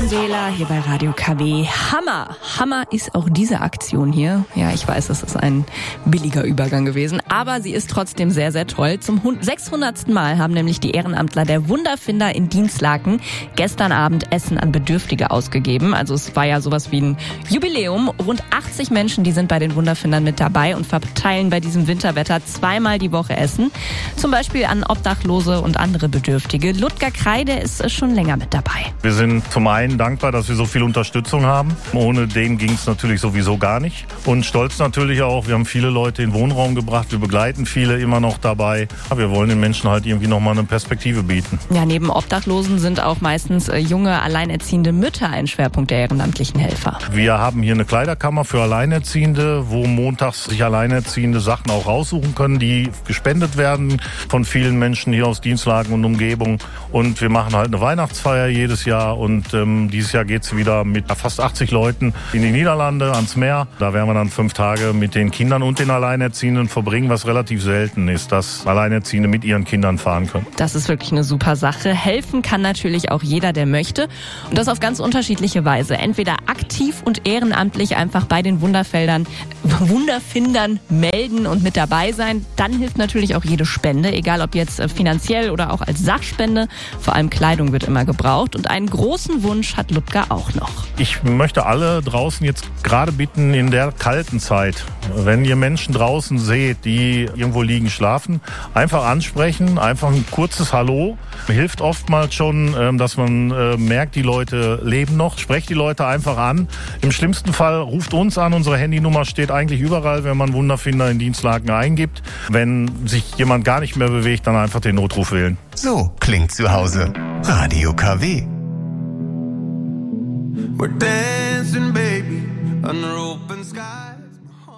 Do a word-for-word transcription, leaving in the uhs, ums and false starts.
Candela hier bei Radio K W. Hammer. Hammer ist auch diese Aktion hier. Ja, ich weiß, es ist ein billiger Übergang gewesen, aber sie ist trotzdem sehr, sehr toll. Zum sechshundertsten Mal haben nämlich die Ehrenamtler der Wunderfinder in Dinslaken gestern Abend Essen an Bedürftige ausgegeben. Also es war ja sowas wie ein Jubiläum. Rund achtzig Menschen, die sind bei den Wunderfindern mit dabei und verteilen bei diesem Winterwetter zweimal die Woche Essen. Zum Beispiel an Obdachlose und andere Bedürftige. Ludger Kreide ist schon länger mit dabei. Wir sind zum einen dankbar, dass wir so viel Unterstützung haben. Ohne den ging es natürlich sowieso gar nicht. Und stolz natürlich auch, wir haben viele Leute in den Wohnraum gebracht. Wir begleiten viele immer noch dabei. Wir wollen den Menschen halt irgendwie nochmal eine Perspektive bieten. Ja, neben Obdachlosen sind auch meistens junge, alleinerziehende Mütter ein Schwerpunkt der ehrenamtlichen Helfer. Wir haben hier eine Kleiderkammer für Alleinerziehende, wo montags sich Alleinerziehende Sachen auch raussuchen können, die gespendet werden von vielen Menschen hier aus Dinslaken und Umgebung. Und wir machen halt eine Weihnachtsfeier jedes Jahr. Und ähm, dieses Jahr geht es wieder mit fast achtzig Leuten in die Niederlande ans Meer. Da werden wir dann fünf Tage mit den Kindern und den Alleinerziehenden verbringen, was relativ selten ist, dass Alleinerziehende mit ihren Kindern fahren können. Das ist wirklich eine super Sache. Helfen kann natürlich auch jeder, der möchte. Und das auf ganz unterschiedliche Weise. Entweder aktiv und ehrenamtlich einfach bei den Wunderfeldern, Wunderfindern melden und mit dabei sein. Dann hilft natürlich auch jede Spende, egal ob jetzt finanziell oder auch als Sachspende. Vor allem Kleidung wird immer gebraucht. Und einen großen Wunsch hat Ludger auch noch. Ich möchte alle draußen jetzt gerade bitten, in der kalten Zeit, wenn ihr Menschen draußen seht, die irgendwo liegen, schlafen, einfach ansprechen, einfach ein kurzes Hallo. Hilft oftmals schon, dass man merkt, die Leute leben noch. Sprecht die Leute einfach an. Im schlimmsten Fall ruft uns an. Unsere Handynummer steht eigentlich überall, wenn man Wunderfinder in Dinslaken eingibt. Wenn sich jemand gar nicht mehr bewegt, dann einfach den Notruf wählen. So klingt zu Hause. Radio K W. We're dancing, baby.